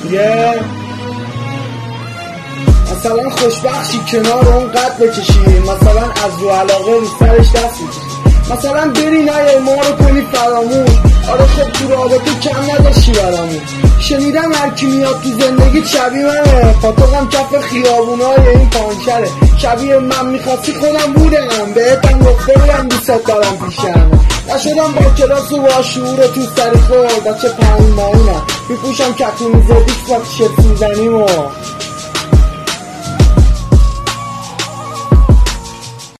دیگه مثلا خوشبخشی کنار اون قد بکشی، مثلا از رو علاقه رو سرش دست بکشی، مثلا بری نه ما رو کنی فراموش. آره خب تو رابطه کم نداشتی برامون. شنیدم هر کی میاد تو زندگی شبیه منه، پاتوقم کف خیابونای این پانکره. شبیه من میخواستی خودم بودم، بهتم گفته بودم دوست دارم پیشم. نشدم با کلاس و با شعور تو سری خورد، بچه 5 ماهینم میپوشم کتونی زدیک با تیشرت سوزنیم و